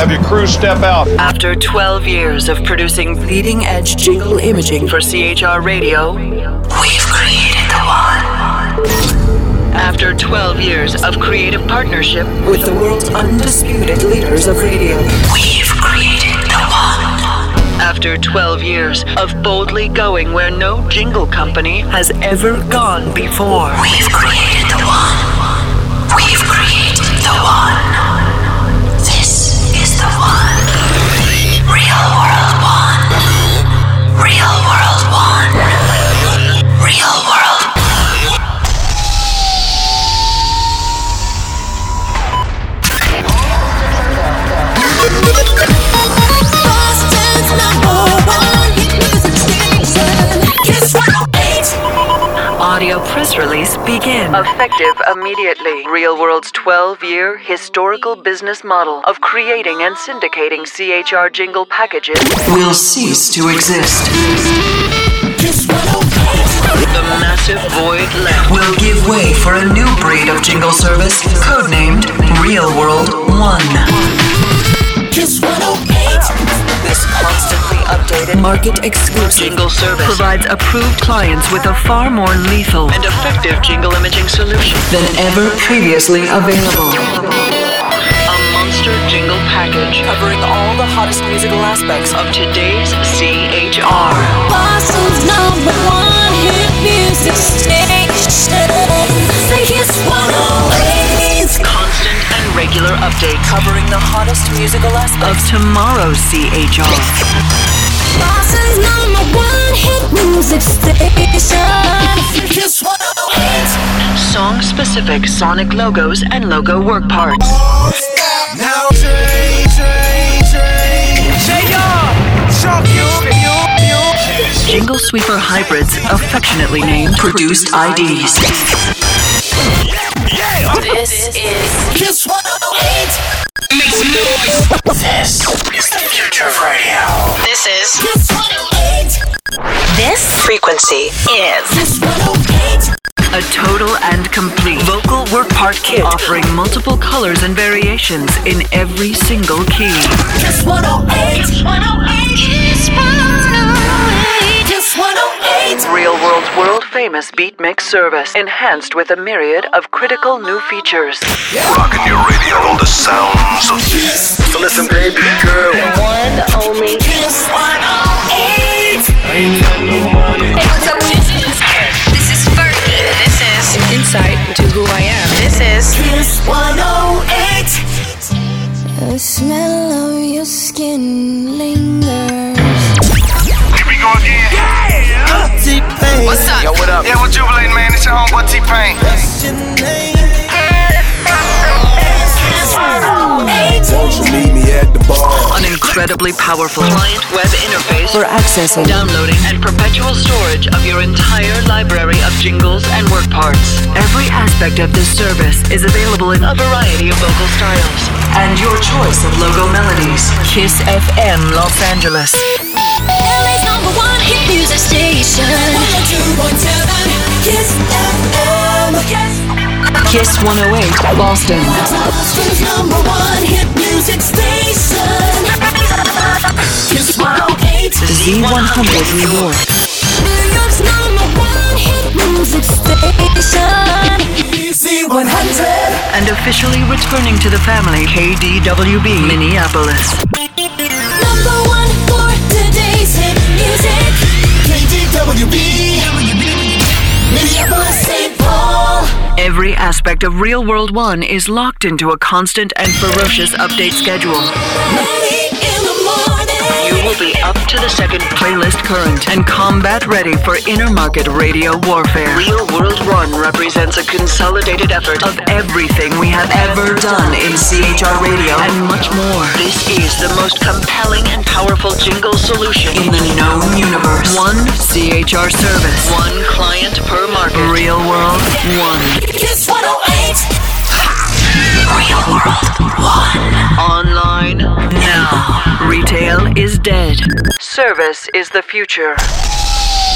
Have your crew step out. After 12 years of producing leading-edge jingle imaging for CHR Radio, we've created the one. After 12 years of creative partnership with the world's undisputed leaders of radio, we've created the one. After 12 years of boldly going where no jingle company has ever gone before, we've created the one. We've created the one. This is the one. Real World One. Real World One. Real World. Boston's #1 hit music station. Kiss 108. Audio press release begin. Effective immediately. Real World's 12-year historical business model of creating and syndicating CHR jingle packages will cease to exist. The massive void left will give way for a new breed of jingle service, codenamed Real World One. Kiss 108. This constantly updated, market-exclusive jingle service provides approved clients with a far more lethal and effective jingle imaging solution than ever previously available. A monster jingle package covering all the hottest musical aspects of today's CHR. Boston's #1 hit music station. Kiss 108. Constant and regular updates covering the hottest musical aspects of tomorrow's CHR. Boston's #1 hit music station. Kiss 108. Song-specific sonic logos and logo work parts. Now change. Jingle Sweeper hybrids, affectionately named Produced IDs. This is Kiss 108. Make some noise. This is the future of radio. This is Kiss 108. This frequency is Kiss 108. a total and complete vocal work part kit offering multiple colors and variations in every single key. Kiss 108. Kiss 108. Kiss 108. Kiss 108. Real World's world-famous beat mix service, enhanced with a myriad of critical new features. Rocking your radio on the sounds of this. So listen, baby girl. One only. Kiss 108. Hey, what's up? This is Fergie. This is Insight to Who I Am. This is Kiss 108. The smell of your skin lingers. Here we go again. T-Pain. What's up? Yo, what up? Yeah, we're jubilating, man. It's your homeboy T-Pain. What's your name? Kiss 108. Won't you meet me at the bar? An incredibly powerful client web interface for accessing, downloading, and perpetual storage of your entire library of jingles and work parts. Every aspect of this service is available in a variety of vocal styles and your choice of logo melodies. Kiss FM Los Angeles. LA's #1 hit music station. 102.7. Kiss FM. Kiss 108 Boston. Boston's #1 hit music station. Kiss 108. Z100 New York. New York's #1 hit music station. Z100. And officially returning to the family, KDWB Minneapolis. #1 for today's hit music. KDWB. Minneapolis, St. Paul. Every aspect of Real World One is locked into a constant and ferocious update schedule. Ready in the morning. You will be up to the second playlist current and combat ready for intermarket radio warfare. Real World One represents a consolidated effort of everything we have ever done in CHR radio and much more. This is the most compelling and powerful jingle solution in the known universe. One CHR service. One client per market. Real World One. Kiss 108. Real World One. Online now. Retail is dead. Service is the future.